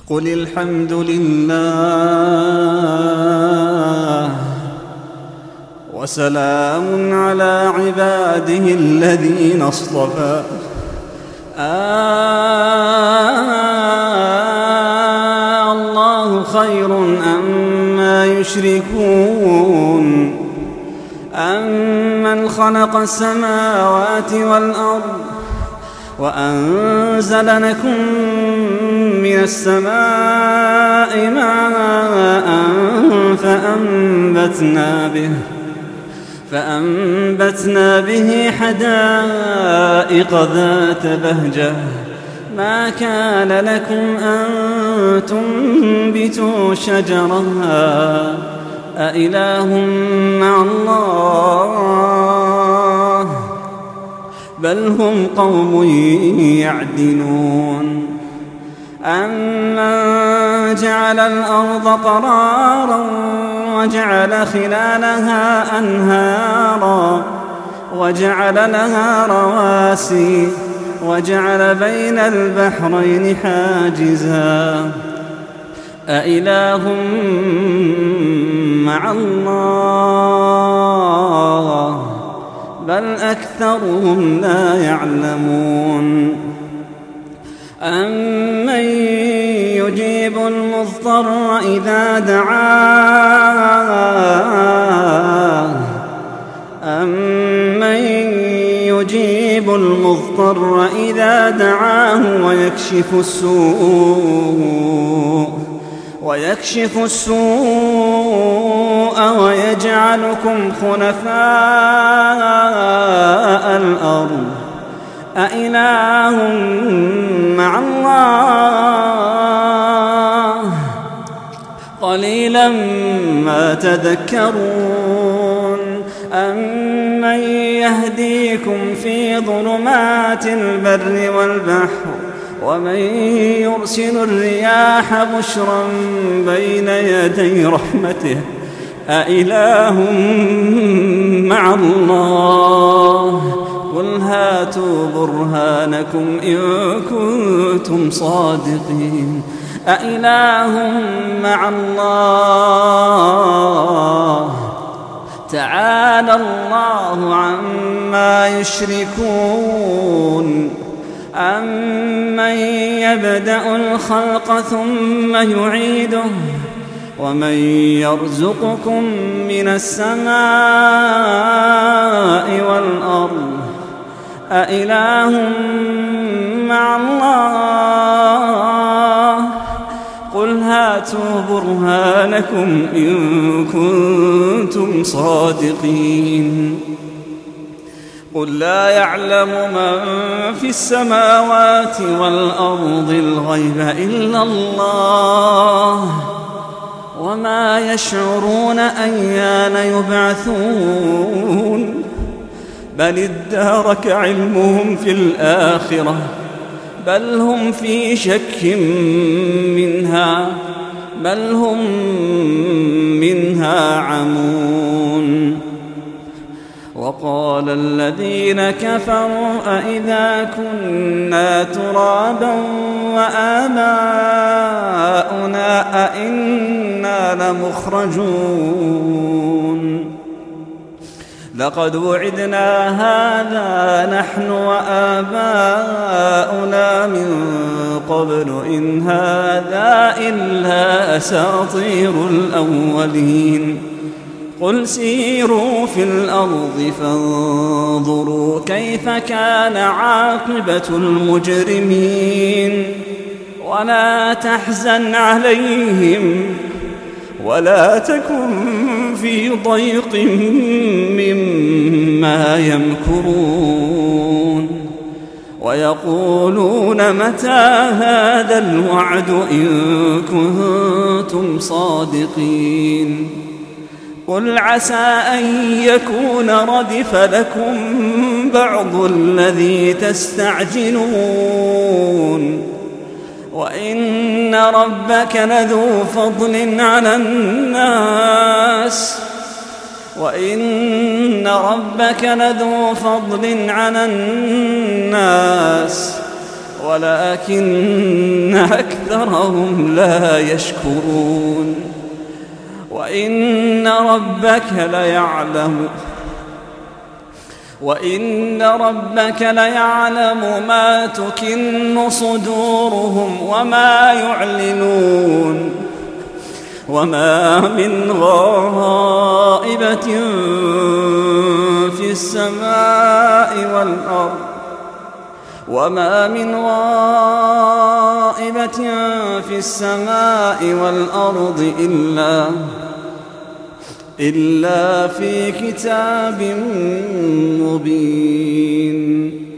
قل الحمد لله وسلام على عباده الذين اصطفى الله خير أما يشركون أمن خلق السماوات والأرض وأنزل لكم من السماء ماء فأنبتنا به حدائق ذات بهجة ما كان لكم أن تنبتوا شجرها أإله مع الله بل هم قوم يعدلون أمن جعل الأرض قرارا وجعل خلالها أنهارا وجعل لها رواسي وجعل بين البحرين حاجزا أإله مع الله بل أكثرهم لا يعلمون أمن يجيب المضطر إذا دعاه أمن يجيب المضطر إذا دعاه ويكشف السوء ويجعلكم خلفاء الأرض أإله مع الله قليلا ما تذكرون أمن يهديكم في ظلمات البر والبحر ومن يرسل الرياح بشرا بين يدي رحمته أإله مع الله قل هاتوا برهانكم إن كنتم صادقين أإله مع الله تعالى الله عما يشركون أمن يبدأ الخلق ثم يعيده ومن يرزقكم من السماء والأرض أإله مع الله قل هاتوا برهانكم إن كنتم صادقين قل لا يعلم من في السماوات والأرض الغيب إلا الله وما يشعرون أيان يبعثون بل ادارك علمهم في الآخرة بل هم في شك منها بل هم منها عمون وقال الذين كفروا أإذا كنا ترابا وآباؤنا أئنا لمخرجون لقد وعدنا هذا نحن وآباؤنا من قبل إن هذا إلا أساطير الأولين قل سيروا في الأرض فانظروا كيف كان عاقبة المجرمين ولا تحزن عليهم ولا تكن في ضيق مما يمكرون ويقولون متى هذا الوعد إن كنتم صادقين قل عسى أن يكون ردف لكم بعض الذي تستعجلون وإن ربك لذو فضل على الناس ولكن أكثرهم لا يشكرون وإن ربك ليعلم ما تكن صدورهم وما يعلنون وما من غائبة في السماء والأرض إلا في كتاب مبين.